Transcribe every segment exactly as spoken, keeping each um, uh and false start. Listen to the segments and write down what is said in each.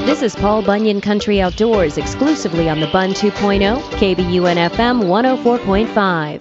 This is Paul Bunyan Country Outdoors, exclusively on the Bun two point oh, K B U N F M one oh four point five.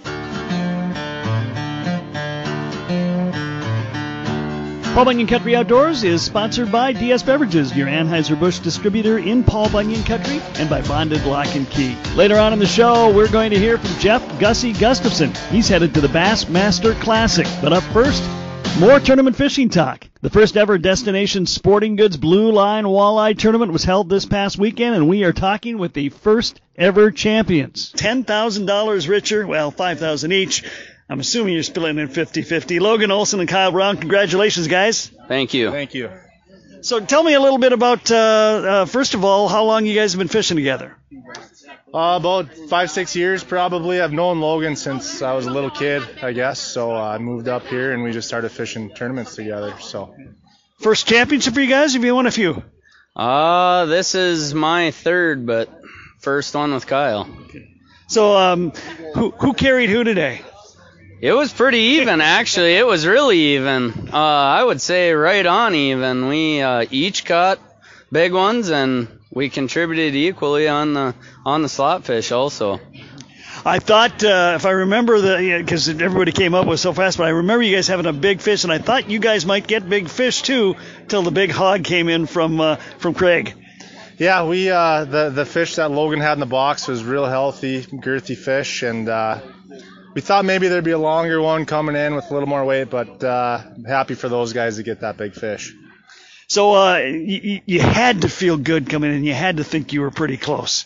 Paul Bunyan Country Outdoors is sponsored by D S Beverages, your Anheuser-Busch distributor in Paul Bunyan Country, and by Bonded Lock and Key. Later on in the show, we're going to hear from Jeff Gussie Gustafson. He's headed to the Bassmaster Classic. But up first, more tournament fishing talk. The first ever Destination Sporting Goods Blue Line Walleye Tournament was held this past weekend, and we are talking with the first ever champions. ten thousand dollars richer, well, five thousand dollars each. I'm assuming you're splitting in fifty-fifty. Logan Olson and Kyle Brown, congratulations, guys. Thank you. Thank you. So tell me a little bit about, uh, uh, first of all, how long you guys have been fishing together. Uh, about five, six years probably. I've known Logan since I was a little kid, I guess. So uh, I moved up here and we just started fishing tournaments together. So first championship for you guys? Have you won a few? Uh, this is my third, but first one with Kyle. Okay. So um, who who carried who today? It was pretty even, actually. It was really even. Uh, I would say right on even. We uh, each caught big ones, and we contributed equally on the on the slot fish also. I thought, uh, if I remember, the because everybody came up with so fast, but I remember you guys having a big fish, and I thought you guys might get big fish too, till the big hog came in from uh, from Craig. Yeah, we uh, the the fish that Logan had in the box was real healthy, girthy fish, and uh, we thought maybe there'd be a longer one coming in with a little more weight, but uh, happy for those guys to get that big fish. So uh, you, you had to feel good coming in. You had to think you were pretty close.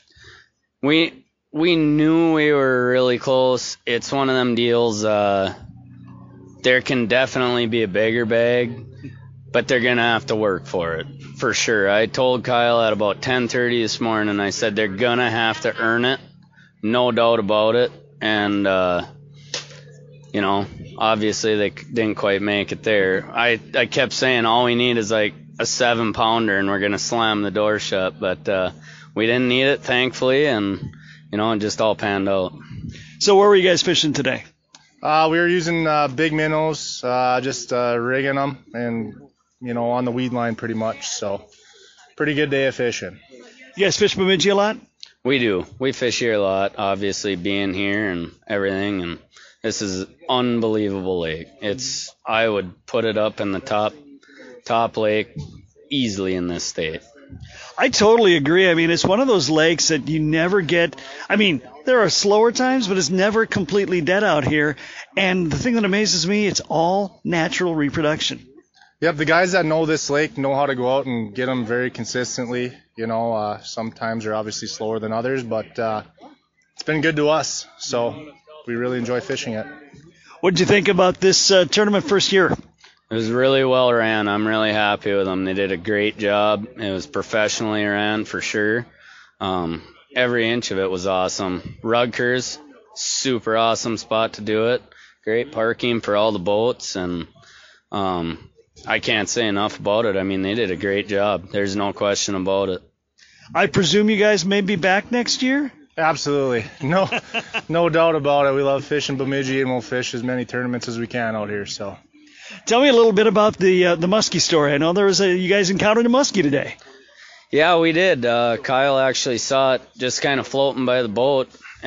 We we knew we were really close. It's one of them deals. Uh, there can definitely be a bigger bag, but they're gonna have to work for it for sure. I told Kyle at about ten thirty this morning. I said they're gonna have to earn it, no doubt about it. And uh, you know, obviously they didn't quite make it there. I I kept saying all we need is like a seven pounder and we're gonna slam the door shut, but uh, we didn't need it, thankfully, and you know, it just all panned out. So where were you guys fishing today? Uh, we were using uh, big minnows, uh, just uh, rigging them, and you know, on the weed line pretty much. So pretty good day of fishing. You guys fish Bemidji a lot? We do. We fish here a lot, obviously being here and everything, and this is unbelievable lake. It's I would put it up in the top top lake easily in this state. I totally agree. I mean, it's one of those lakes that you never get. I mean, there are slower times, but it's never completely dead out here. And the thing that amazes me, it's all natural reproduction. Yep, the guys that know this lake know how to go out and get them very consistently. You know, uh, sometimes they're obviously slower than others, but uh, it's been good to us. So we really enjoy fishing it. What did you think about this uh, tournament first year? It was really well ran. I'm really happy with them. They did a great job. It was professionally ran for sure. Um, every inch of it was awesome. Rutgers, super awesome spot to do it. Great parking for all the boats, and um, I can't say enough about it. I mean, they did a great job. There's no question about it. I presume you guys may be back next year? Absolutely. No no doubt about it. We love fishing Bemidji, and we'll fish as many tournaments as we can out here. So, tell me a little bit about the uh, the muskie story. I know there was a you guys encountered a muskie today. Yeah, we did. Uh, Kyle actually saw it just kind of floating by the boat,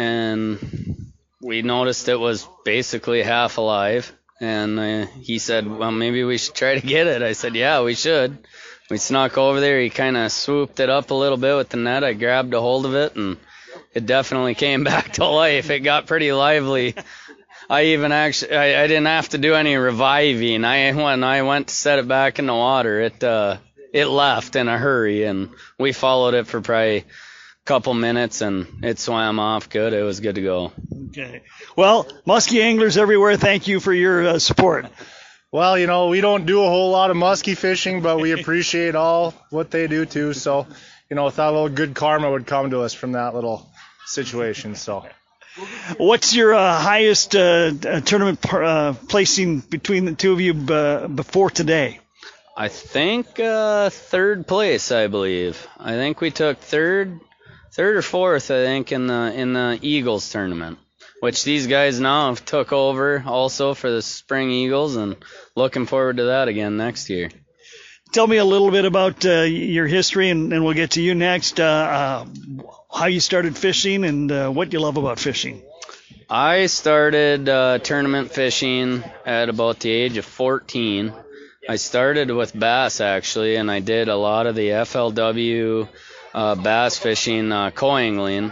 and we noticed it was basically half alive. And uh, he said, well, maybe we should try to get it. I said, yeah, we should. We snuck over there. He kind of swooped it up a little bit with the net. I grabbed a hold of it, and it definitely came back to life. It got pretty lively. I even actually, I, I didn't have to do any reviving. I when I went to set it back in the water, it uh, it left in a hurry, and we followed it for probably a couple minutes, and it swam off good. It was good to go. Okay. Well, muskie anglers everywhere, thank you for your uh, support. Well, you know, we don't do a whole lot of muskie fishing, but we appreciate all what they do too. So, you know, thought a little good karma would come to us from that little situation. So, what's your uh, highest uh, tournament uh, placing between the two of you uh, before today? I think uh, third place, I believe. I think we took third, third or fourth. I think in the in the Eagles tournament, which these guys now have took over also for the Spring Eagles, and looking forward to that again next year. tell me a little bit about uh, your history, and, and we'll get to you next. Uh, uh, how you started fishing and uh, what you love about fishing. I started uh, tournament fishing at about the age of fourteen. I started with bass, actually, and I did a lot of the F L W uh, bass fishing, uh, co-angling,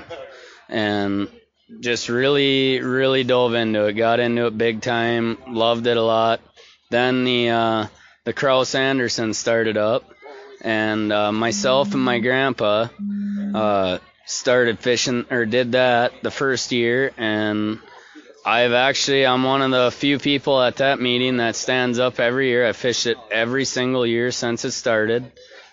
and just really, really dove into it, got into it big time, loved it a lot. Then the uh, the Kraus Anderson started up, and uh, myself and my grandpa uh, started fishing, or did that the first year, and I've actually, I'm one of the few people at that meeting that stands up every year. I fished it every single year since it started,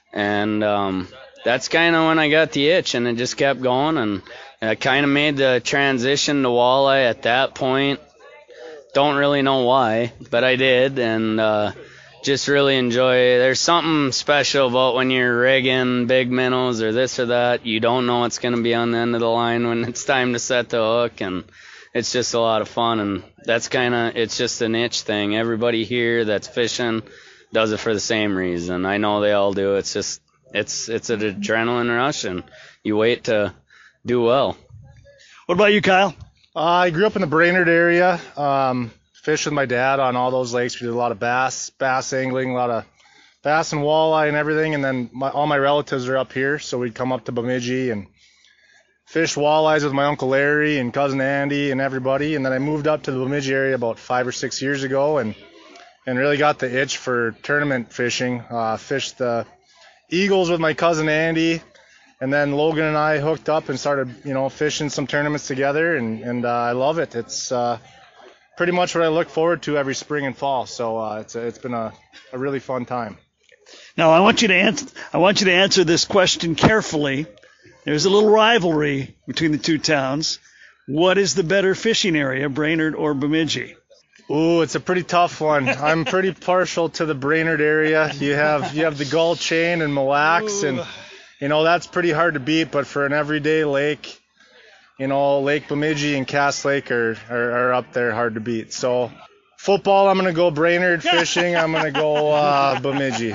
and um, that's kind of when I got the itch, and it just kept going, and I kind of made the transition to walleye at that point. Don't really know why, but I did, and uh, just really enjoy it. There's something special about when you're rigging big minnows or this or that. You don't know what's going to be on the end of the line when it's time to set the hook, and it's just a lot of fun, and that's kind of, it's just a niche thing. Everybody here that's fishing does it for the same reason. I know they all do. It's just, it's it's an adrenaline rush, and you wait to do well. What about you, Kyle? Uh, I grew up in the Brainerd area. Um, fished with my dad on all those lakes. We did a lot of bass, bass angling, a lot of bass and walleye and everything, and then my, all my relatives are up here, so we'd come up to Bemidji and fished walleyes with my Uncle Larry and Cousin Andy and everybody, and then I moved up to the Bemidji area about five or six years ago and and really got the itch for tournament fishing. Uh, fished the Eagles with my Cousin Andy, and then Logan and I hooked up and started, you know, fishing some tournaments together, and, and uh, I love it. It's uh, pretty much what I look forward to every spring and fall, so uh, it's, a, it's been a, a really fun time. Now, I want you to answer, I want you to answer this question carefully. There's a little rivalry between the two towns. What is the better fishing area, Brainerd or Bemidji? Ooh, it's a pretty tough one. I'm pretty partial to the Brainerd area. You have you have the Gull Chain and Mille Lacs, and you know that's pretty hard to beat. But for an everyday lake, you know, Lake Bemidji and Cass Lake are, are, are up there, hard to beat. So football, I'm going to go Brainerd. Fishing, I'm going to go uh, Bemidji.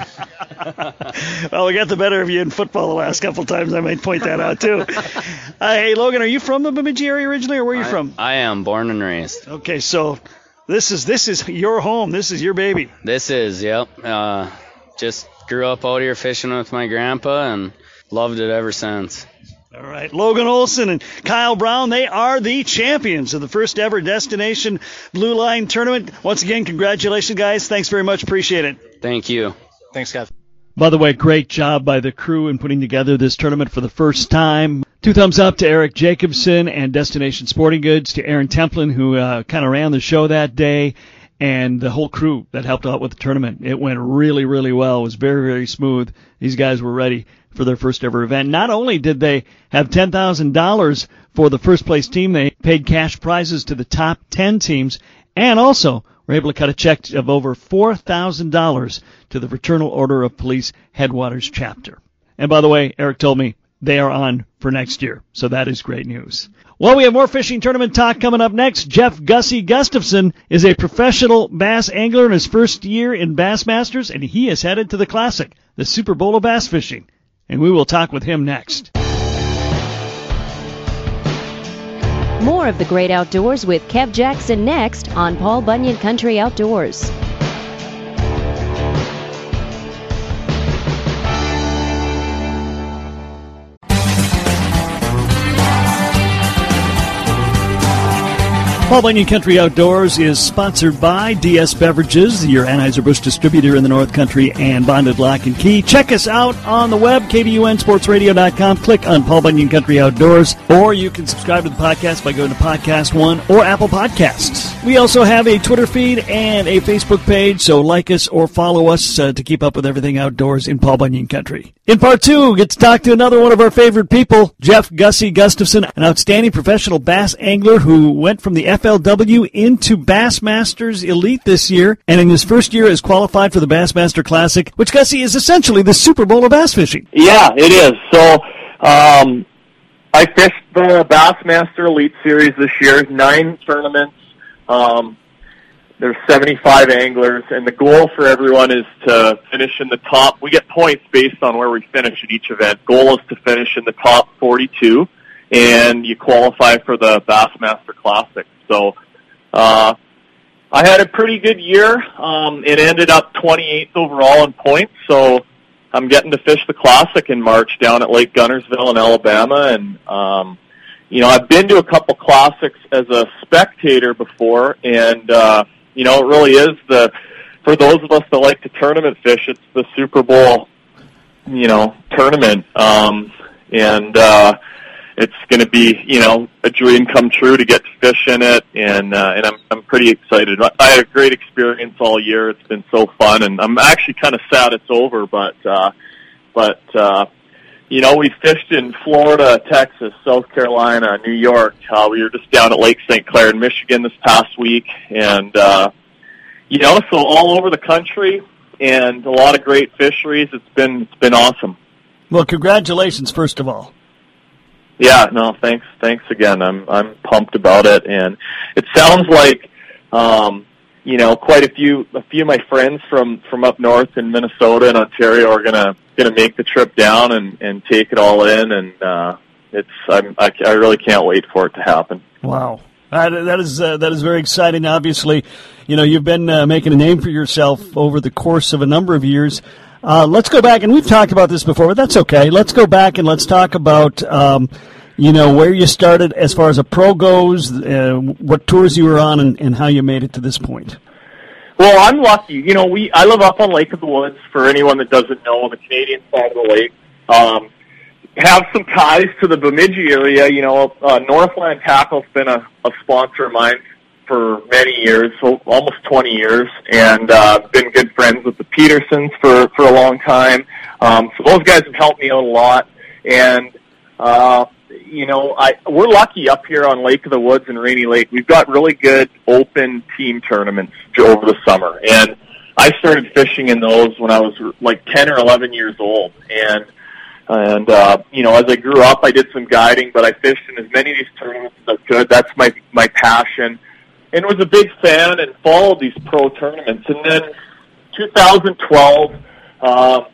Well, we got the better of you in football the last couple of times. I might point that out, too. Uh, hey, Logan, are you from the Bemidji area originally, or where are you I, from? I am, born and raised. Okay, so this is this is your home. This is your baby. This is, yep. Uh, just grew up out here fishing with my grandpa and loved it ever since. All right, Logan Olson and Kyle Brown, they are the champions of the first ever Destination Blue Line Tournament. Once again, congratulations, guys. Thanks very much. Appreciate it. Thank you. Thanks, Kev. By the way, great job by the crew in putting together this tournament for the first time. Two thumbs up to Eric Jacobson and Destination Sporting Goods, to Aaron Templin, who uh, kind of ran the show that day, and the whole crew that helped out with the tournament. It went really, really well. It was very, very smooth. These guys were ready for their first ever event. Not only did they have ten thousand dollars for the first place team, they paid cash prizes to the top ten teams, and also were able to cut a check of over four thousand dollars to the Fraternal Order of Police Headwaters chapter. And by the way, Eric told me they are on for next year, so that is great news. Well, we have more fishing tournament talk coming up next. Jeff Gussie Gustafson is a professional bass angler in his first year in Bassmasters, and he is headed to the Classic, the Super Bowl of bass fishing. And we will talk with him next. More of the great outdoors with Kev Jackson next on Paul Bunyan Country Outdoors. Paul Bunyan Country Outdoors is sponsored by D S Beverages, your Anheuser-Busch distributor in the North Country, and Bonded Lock and Key. Check us out on the web, K B U N sports radio dot com. Click on Paul Bunyan Country Outdoors, or you can subscribe to the podcast by going to Podcast One or Apple Podcasts. We also have a Twitter feed and a Facebook page, so like us or follow us uh, to keep up with everything outdoors in Paul Bunyan Country. In part two, we get to talk to another one of our favorite people, Jeff Gussie Gustafson, an outstanding professional bass angler who went from the F L W into Bassmasters Elite this year, and in his first year is qualified for the Bassmaster Classic, which, Gussie, is essentially the Super Bowl of bass fishing. Yeah, it is. So um, I fished the Bassmaster Elite Series this year, nine tournaments. Um, there's seventy-five anglers, and the goal for everyone is to finish in the top. We get points based on where we finish at each event. Goal is to finish in the top forty-two, and you qualify for the Bassmaster Classic. So uh, I had a pretty good year. Um, it ended up twenty-eighth overall in points, so I'm getting to fish the Classic in March down at Lake Gunnersville in Alabama, and um, you know, I've been to a couple Classics as a spectator before, and uh, you know, it really is the, for those of us that like to tournament fish, it's the Super Bowl, you know, tournament. Um, and, uh, it's going to be, you know, a dream come true to get to fish in it. And, uh, and I'm, I'm pretty excited. I had a great experience all year. It's been so fun, and I'm actually kind of sad it's over, but, uh, but, uh, you know, we fished in Florida, Texas, South Carolina, New York. Uh, we were just down at Lake Saint Clair in Michigan this past week. And, uh, you know, so all over the country and a lot of great fisheries. It's been, it's been awesome. Well, congratulations, first of all. Yeah, no, thanks, thanks again. I'm, I'm pumped about it. And it sounds like, um, you know, quite a few, a few of my friends from, from up north in Minnesota and Ontario are gonna, gonna make the trip down and, and take it all in. And, uh, it's, I'm, I, I really can't wait for it to happen. Wow. Uh, that is, uh, that is very exciting. Obviously, you know, you've been uh, making a name for yourself over the course of a number of years. Uh, let's go back, and we've talked about this before, but that's okay. Let's go back and let's talk about, um, you know, where you started as far as a pro goes, uh, what tours you were on, and, and how you made it to this point. Well, I'm lucky. You know, we I live up on Lake of the Woods. For anyone that doesn't know, on the Canadian side of the lake, um, have some ties to the Bemidji area. You know, uh, Northland Tackle's been a, a sponsor of mine for many years, so almost twenty years, and uh, been good friends with the Petersons for for a long time. Um, so those guys have helped me out a lot, and uh, you know, I we're lucky up here on Lake of the Woods and Rainy Lake. We've got really good open team tournaments over the summer, and I started fishing in those when I was like ten or eleven years old, and and uh, you know, as I grew up, I did some guiding, but I fished in as many of these tournaments as I could. That's my my passion, and was a big fan and followed these pro tournaments. And then two thousand twelve. Uh,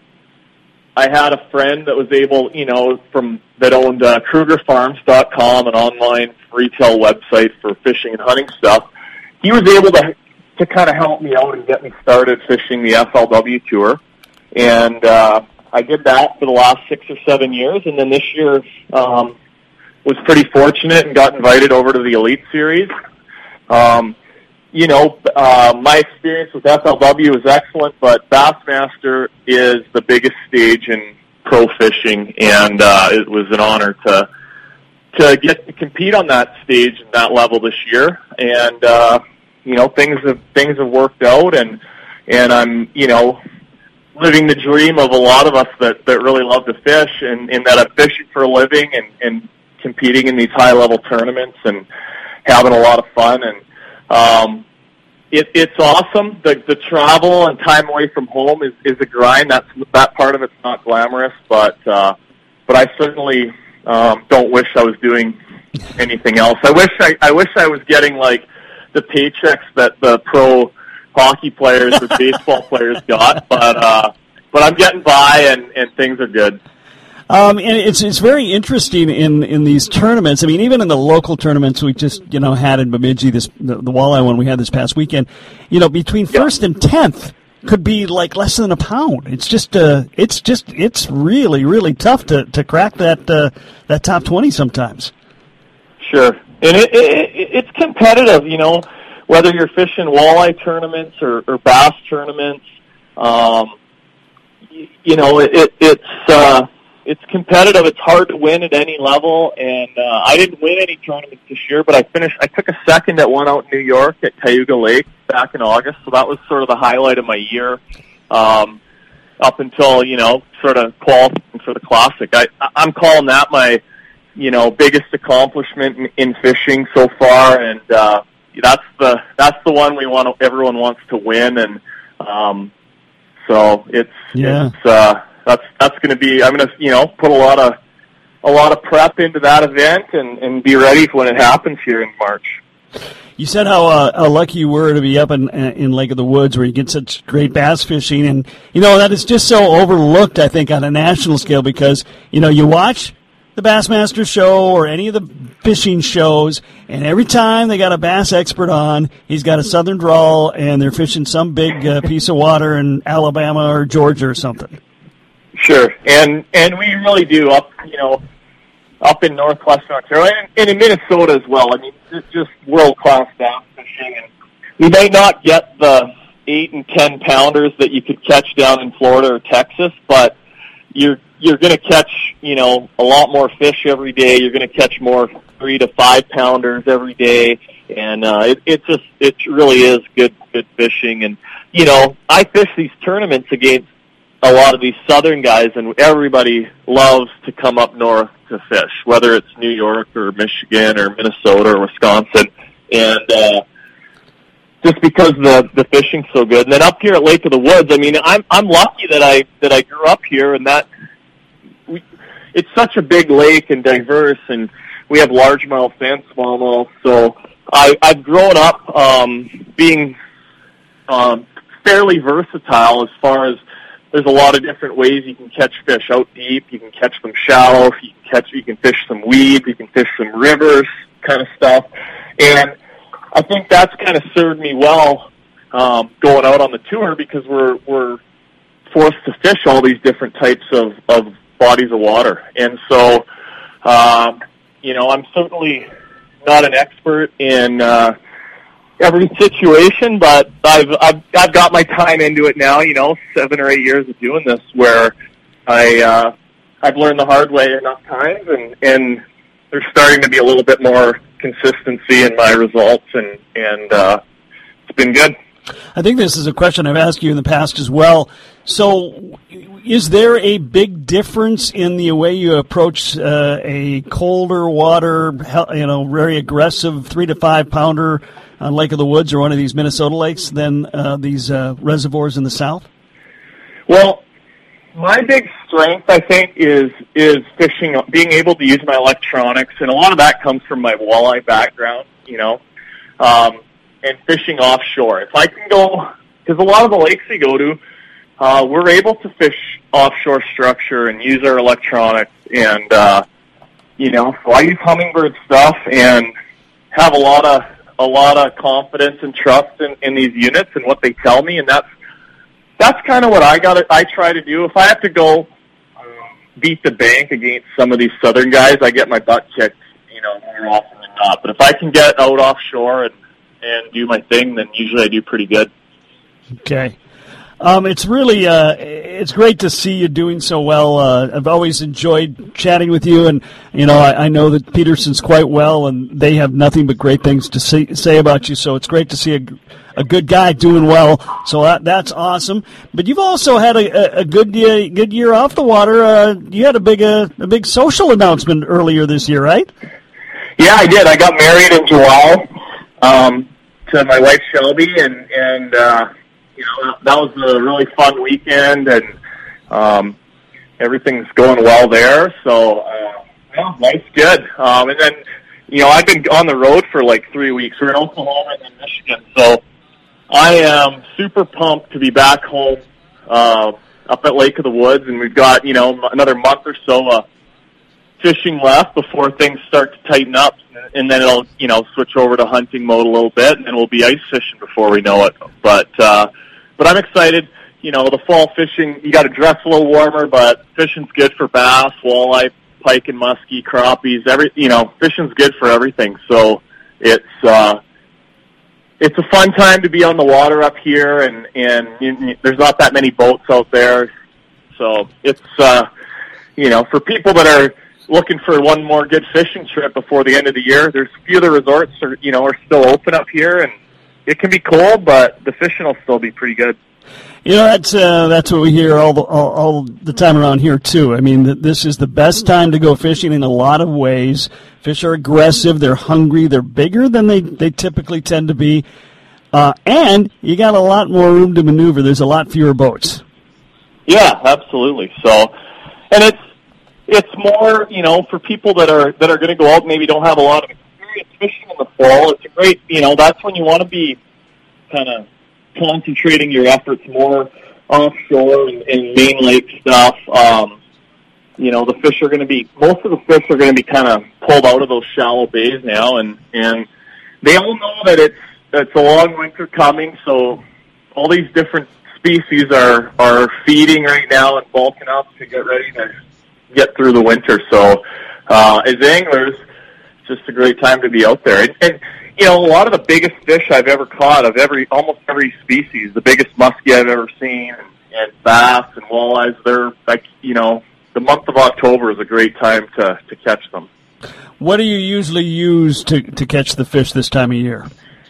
I had a friend that was able, you know, from that owned uh, Kruger Farms dot com, an online retail website for fishing and hunting stuff. He was able to to kind of help me out and get me started fishing the F L W Tour, and uh, I did that for the last six or seven years. And then this year um, was pretty fortunate and got invited over to the Elite Series. Um, You know, uh, my experience with F L W is excellent, but Bassmaster is the biggest stage in pro fishing, and uh, it was an honor to to get to compete on that stage and that level this year. And uh, you know, things have things have worked out, and and I'm you know living the dream of a lot of us that that really love to fish, and, and that I'm fishing for a living and, and competing in these high level tournaments and having a lot of fun. And Um, it, it's awesome. The, the travel and time away from home is, is a grind. That's, that part of it's not glamorous, but, uh, but I certainly, um, don't wish I was doing anything else. I wish I, I wish I was getting like the paychecks that the pro hockey players or baseball players got, but, uh, but I'm getting by and, and things are good. Um, and it's it's very interesting in, in these tournaments. I mean, even in the local tournaments we just you know had in Bemidji, this the, the walleye one we had this past weekend. You know, between first and tenth could be like less than a pound. It's just uh, it's just it's really really tough to, to crack that uh, that top twenty sometimes. Sure, and it, it it's competitive. You know, whether you're fishing walleye tournaments or, or bass tournaments, um, you, you know, it, it it's. Uh, It's competitive. It's hard to win at any level, and uh, I didn't win any tournaments this year, but I finished. I took a second at one out in New York at Cayuga Lake back in August, so that was sort of the highlight of my year, um, up until you know, sort of qualifying for the Classic. I, I'm calling that my, you know, biggest accomplishment in, in fishing so far, and uh, that's the that's the one we want. Everyone wants to win, and um, so it's yeah. it's. Uh, That's that's going to be. I'm going to you know put a lot of a lot of prep into that event and, and be ready for when it happens here in March. You said how, uh, how lucky you were to be up in in Lake of the Woods where you get such great bass fishing. And, you know, that is just so overlooked, I think, on a national scale because, you know, you watch the Bassmaster show or any of the fishing shows, and every time they got a bass expert on, he's got a southern drawl, and they're fishing some big uh, piece of water in Alabama or Georgia or something. Sure, and and we really do up, you know, up in northwestern Ontario and, and in Minnesota as well. I mean, it's just world-class bass fishing, and we may not get the eight and ten pounders that you could catch down in Florida or Texas, but you're you're going to catch, you know, a lot more fish every day. You're going to catch more three to five pounders every day, and uh, it, it just it really is good good fishing. And you know, I fish these tournaments against a lot of these southern guys, and everybody loves to come up north to fish, whether it's New York or Michigan or Minnesota or Wisconsin, and uh, just because the the fishing's so good. And then up here at Lake of the Woods, I mean, I'm I'm lucky that I that I grew up here, and that we it's such a big lake and diverse, and we have largemouth and smallmouth. So I I've grown up um, being um, fairly versatile as far as there's a lot of different ways you can catch fish out deep. You can catch them shallow. You can catch you can fish some weed. You can fish some rivers kind of stuff, and I think that's kind of served me well um, going out on the tour because we're we're forced to fish all these different types of, of bodies of water. And so, um, you know, I'm certainly not an expert in uh, every situation, but I've, I've I've got my time into it now. You know, seven or eight years of doing this, where I uh, I've learned the hard way enough times, and and there's starting to be a little bit more consistency in my results, and and uh, it's been good. I think this is a question I've asked you in the past as well. So, is there a big difference in the way you approach uh, a colder water, you know, very aggressive three to five pounder on Lake of the Woods or one of these Minnesota lakes than uh, these uh, reservoirs in the south? Well, my big strength, I think, is is fishing, being able to use my electronics, and a lot of that comes from my walleye background, you know, um, and fishing offshore. If I can go, because a lot of the lakes we go to, uh, we're able to fish offshore structure and use our electronics, and, uh, you know, so I use Humminbird stuff and have a lot of a lot of confidence and trust in, in these units and what they tell me, and that's That's kind of what I got. I try to do. If I have to go um, beat the bank against some of these southern guys, I get my butt kicked, you know, more often than not. But if I can get out offshore and and do my thing, then usually I do pretty good. Okay. Um, it's really uh, it's great to see you doing so well. Uh, I've always enjoyed chatting with you, and you know I, I know that Peterson's quite well, and they have nothing but great things to say, say about you. So it's great to see a, a good guy doing well. So that, that's awesome. But you've also had a, a good year, good year off the water. Uh, you had a big uh, a big social announcement earlier this year, right? Yeah, I did. I got married in July um, to my wife Shelby, and and. Uh, You know, that was a really fun weekend, and um, everything's going well there. So, uh, yeah, life's good. Um, and then, you know, I've been on the road for like three weeks. We're in Oklahoma and in Michigan, so I am super pumped to be back home uh, up at Lake of the Woods, and we've got, you know, another month or so uh, fishing left before things start to tighten up, and then it'll, you know, switch over to hunting mode a little bit, and then we'll be ice fishing before we know it. But uh, but I'm excited. You know, the fall fishing, you got to dress a little warmer, but fishing's good for bass, walleye, pike and muskie, crappies. Every, you know, fishing's good for everything. So it's uh, it's a fun time to be on the water up here, and and you, you, there's not that many boats out there. So it's uh, you know, for people that are looking for one more good fishing trip before the end of the year, there's a few of the resorts are, you know, are still open up here, and it can be cold, but the fishing will still be pretty good. You know, that's uh, that's what we hear all the all, all the time around here too. I mean, th- this is the best time to go fishing in a lot of ways. Fish are aggressive, they're hungry, they're bigger than they, they typically tend to be, uh, and you got a lot more room to maneuver. There's a lot fewer boats. Yeah, absolutely. So, and it's it's more, you know, for people that are that are going to go out and maybe don't have a lot of experience. serious fishing in the fall. It's a great, you know, that's when you want to be kind of concentrating your efforts more offshore and, and main lake stuff. Um, you know, the fish are going to be, most of the fish are going to be kind of pulled out of those shallow bays now, and, and they all know that it's, it's a long winter coming, so all these different species are, are feeding right now and bulking up to get ready to get through the winter. So, uh, as anglers, it's just a great time to be out there. And, and, you know, a lot of the biggest fish I've ever caught of every, almost every species, the biggest muskie I've ever seen, and, and bass and walleyes, they're like, you know, the month of October is a great time to, to catch them. What do you usually use to, to catch the fish this time of year?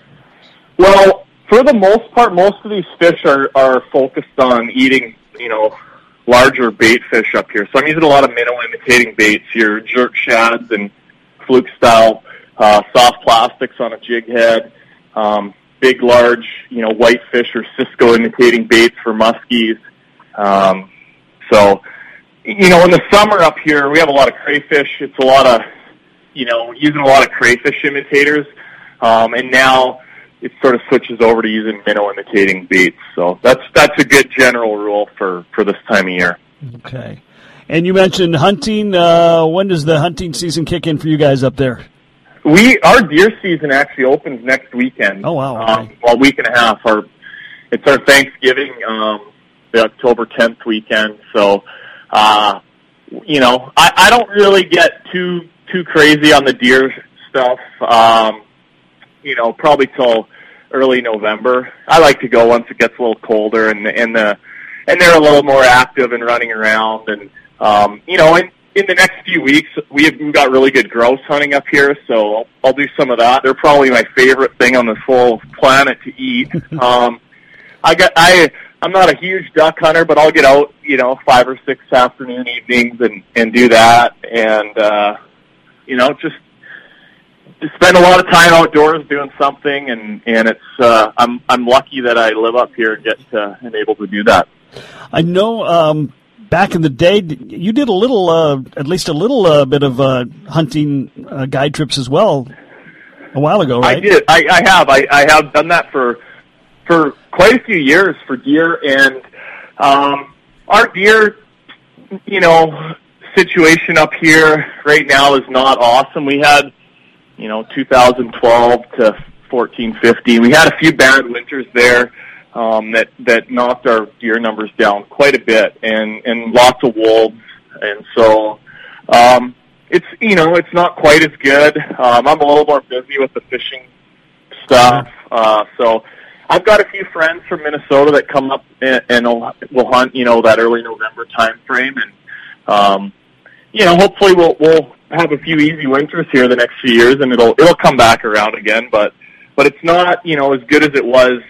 Well, for the most part, most of these fish are, are focused on eating, you know, larger bait fish up here. So I'm using a lot of minnow-imitating baits, your jerk shads and fluke-style uh, soft plastics on a jig head, um, big, large, you know, whitefish or Cisco-imitating baits for muskies. Um, so, you know, in the summer up here, we have a lot of crayfish. It's a lot of, you know, using a lot of crayfish imitators. Um, and now it sort of switches over to using minnow-imitating baits. So that's that's a good general rule for, for this time of year. Okay. And you mentioned hunting. Uh, when does the hunting season kick in for you guys up there? We Our deer season actually opens next weekend. Oh, wow. Okay. Um, well, a week and a half. Our, it's our Thanksgiving, um, the October tenth weekend. So, uh, you know, I, I don't really get too too crazy on the deer stuff. Um you know, probably till early November. I like to go once it gets a little colder and and the and they're a little more active and running around. And um, you know, in in the next few weeks, we have we've got really good grouse hunting up here, so I'll, I'll do some of that. They're probably my favorite thing on this whole planet to eat. um, I got I I'm not a huge duck hunter, but I'll get out, you know, five or six afternoon evenings and and do that, and uh, you know, just. spend a lot of time outdoors doing something, and and it's uh, I'm I'm lucky that I live up here and get to and able to do that. I know um, back in the day you did a little, uh, at least a little uh, bit of uh, hunting uh, guide trips as well a while ago, right? I did. I, I have. I, I have done that for for quite a few years for deer, and um, our deer, you know, situation up here right now is not awesome. We had, you know, two thousand twelve to fourteen, fifteen. We had a few bad winters there um, that that knocked our deer numbers down quite a bit, and and lots of wolves, and so um, it's you know it's not quite as good. Um, I'm a little more busy with the fishing stuff, uh, so I've got a few friends from Minnesota that come up and, and will, will hunt, you know, that early November time frame, and um, you know, hopefully we'll we'll have a few easy winters here the next few years, and it'll it'll come back around again. But but it's not, you know, as good as it was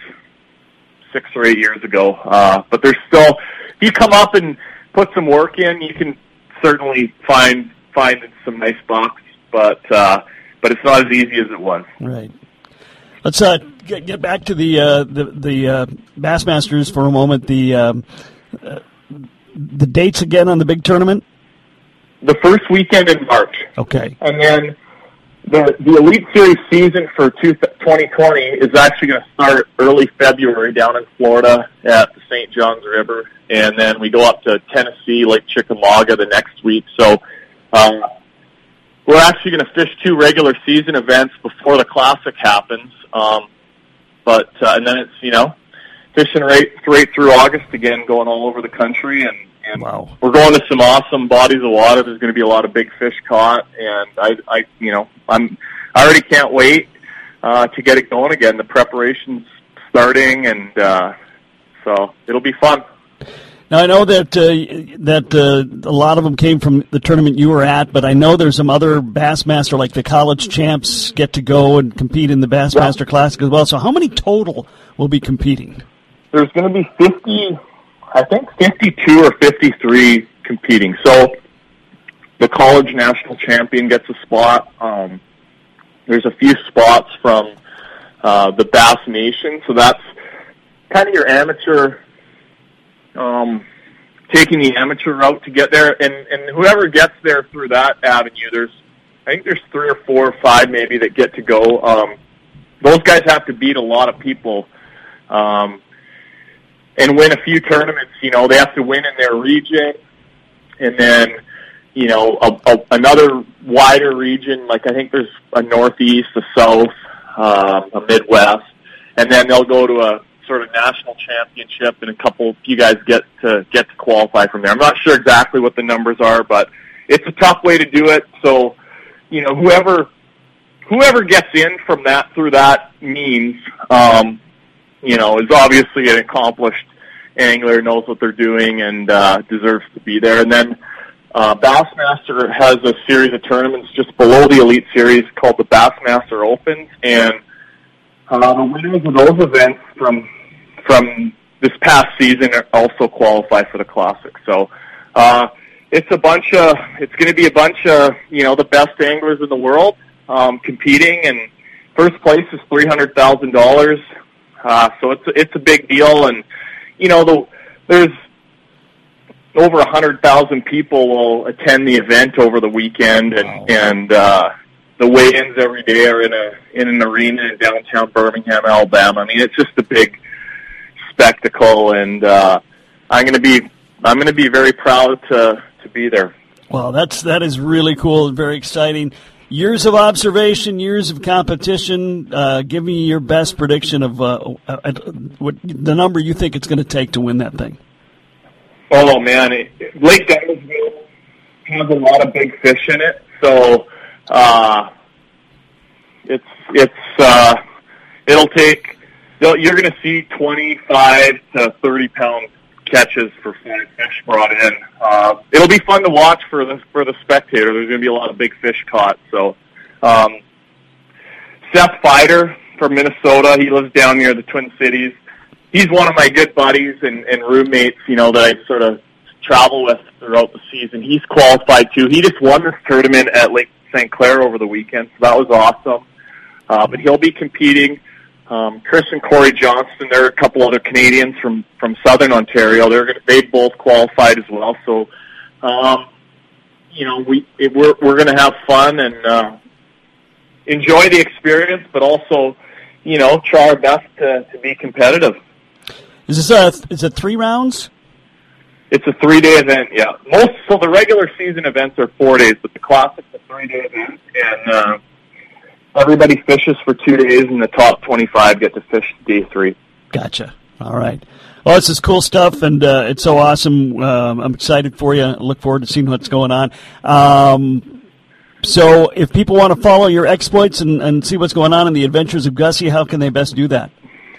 six or eight years ago. Uh, but there's still, if you come up and put some work in, you can certainly find find some nice bucks. But uh, but it's not as easy as it was. Right. Let's uh, get get back to the uh, the the uh, Bassmasters for a moment. The um, uh, the dates again on the big tournament. The first weekend in March. Okay. And then the the Elite Series season for twenty twenty is actually going to start early February down in Florida at the Saint Johns River, and then we go up to Tennessee, Lake Chickamauga the next week. So um, we're actually going to fish two regular season events before the Classic happens. Um, but uh, and then it's, you know, fishing right right through August again, going all over the country, and. And wow. We're going to some awesome bodies of water. There's going to be a lot of big fish caught, and I, I, you know, I'm, I already can't wait uh, to get it going again. The preparation's starting, and uh, so it'll be fun. Now I know that uh, that uh, a lot of them came from the tournament you were at, but I know there's some other Bassmaster, like the college champs, get to go and compete in the Bassmaster yeah. Classic as well. So how many total will be competing? There's going to be fifty. I think fifty-two or fifty-three competing. So the college national champion gets a spot. Um, there's a few spots from uh, the Bass Nation. So that's kind of your amateur, um, taking the amateur route to get there. And, and whoever gets there through that avenue, there's I think there's three or four or five maybe that get to go. Um, those guys have to beat a lot of people um, and win a few tournaments. You know, they have to win in their region, and then, you know, a, a, another wider region. Like I think there's a Northeast, a South, um, a Midwest, and then they'll go to a sort of national championship, and a couple you guys get to get to qualify from there. I'm not sure exactly what the numbers are, but it's a tough way to do it. So, you know, whoever whoever gets in from that through that means, um, you know, is obviously an accomplished angler, knows what they're doing, and uh, deserves to be there. And then uh, Bassmaster has a series of tournaments just below the Elite Series called the Bassmaster Opens, and uh, the winners of those events from from this past season also qualify for the Classic. So uh, it's a bunch of it's going to be a bunch of you know the best anglers in the world um, competing, and first place is three hundred thousand dollars. Uh, so it's it's a big deal, and you know the there's over a hundred thousand people will attend the event over the weekend, and wow. and uh, the weigh-ins every day are in a in an arena in downtown Birmingham, Alabama. I mean, it's just a big spectacle, and uh, I'm going to be I'm going to be very proud to to be there. Well, that's that is really cool and very exciting. Years of observation, years of competition. Uh, give me your best prediction of uh, uh, what the number you think it's going to take to win that thing. Oh man, it, Lake Dennisville has a lot of big fish in it, so uh, it's it's uh, it'll take. You're going to see twenty-five to thirty pound catches for five fish brought in. Uh, it'll be fun to watch for the for the spectator. There's going to be a lot of big fish caught. So, um, Seth Fider from Minnesota, he lives down near the Twin Cities. He's one of my good buddies and, and roommates, you know, that I sort of travel with throughout the season. He's qualified too. He just won this tournament at Lake Saint Clair over the weekend, so that was awesome. Uh, but he'll be competing. Um, Chris and Corey Johnston, there are a couple other Canadians from, from Southern Ontario. They're going to, they both qualified as well. So, um, you know, we it, we're we're going to have fun and uh, enjoy the experience, but also, you know, try our best to, to be competitive. Is this a is it three rounds? It's a three day event. Yeah, most so the regular season events are four days, but the Classic's a three day event, and uh, everybody fishes for two days, and the top twenty-five get to fish day three. Gotcha. All right. Well, this is cool stuff, and uh, it's so awesome. Um, I'm excited for you. I look forward to seeing what's going on. Um, so if people want to follow your exploits and, and see what's going on in the adventures of Gussie, how can they best do that?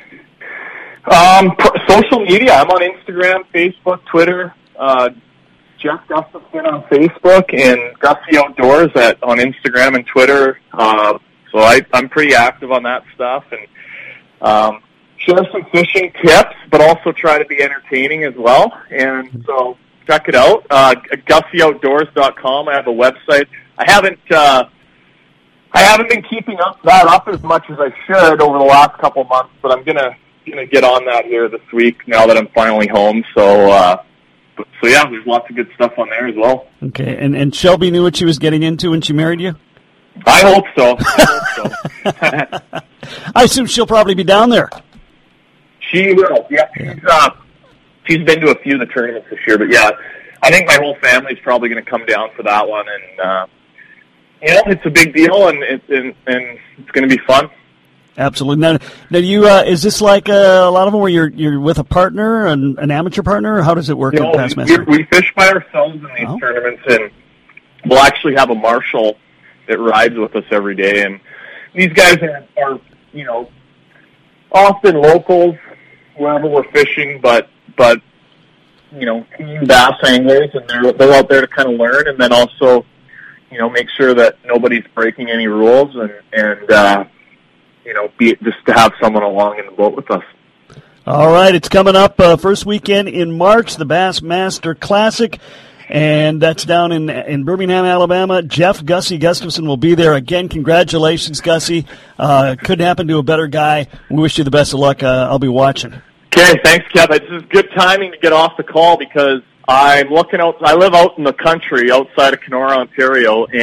Um, social media. I'm on Instagram, Facebook, Twitter. Uh, Jeff Gustafson on Facebook, and Gussie Outdoors at on Instagram and Twitter. Uh, so I, I'm pretty active on that stuff, and um, share some fishing tips, but also try to be entertaining as well. And so check it out. Uh, Gussie Outdoors dot com. I have a website. I haven't. Uh, I haven't been keeping up that up as much as I should over the last couple months, but I'm gonna gonna get on that here this week now that I'm finally home. So. Uh, So, yeah, there's lots of good stuff on there as well. Okay, and, and Shelby knew what she was getting into when she married you? I hope so. I hope so. I assume she'll probably be down there. She will, yeah. yeah. She's, uh, she's been to a few of the tournaments this year, but, yeah, I think my whole family's probably going to come down for that one. And, uh, you know, it's a big deal, and, it, and, and it's going to be fun. Absolutely. Now, now you, uh, is this like uh, a lot of them where you're you're with a partner, an, an amateur partner, or how does it work? No, in Bassmaster? We, we fish by ourselves in these oh. tournaments, and we'll actually have a marshal that rides with us every day. And these guys are, are you know, often locals wherever we're fishing, but but you know, bass anglers, and they're they're out there to kind of learn, and then also, you know, make sure that nobody's breaking any rules, and and. Uh, you know, be just to have someone along in the boat with us. All right, it's coming up uh, first weekend in March, the Bassmaster Classic, and that's down in in Birmingham, Alabama. Jeff Gussie Gustafson will be there again. Congratulations, Gussie. Uh, couldn't happen to a better guy. We wish you the best of luck. Uh, I'll be watching. Okay, thanks, Kev. This is good timing to get off the call because I'm looking out. I live out in the country outside of Kenora, Ontario, and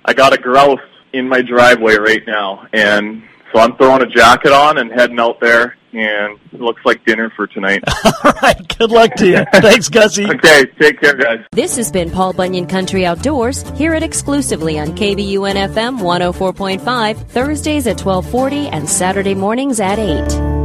I got a grouse in my driveway right now, and so I'm throwing a jacket on and heading out there, and it looks like dinner for tonight. All right, good luck to you. Thanks, Gussie. Okay, take care, guys. This has been Paul Bunyan Country Outdoors. Hear it exclusively on K B U N F M one oh four point five, Thursdays at twelve forty and Saturday mornings at eight.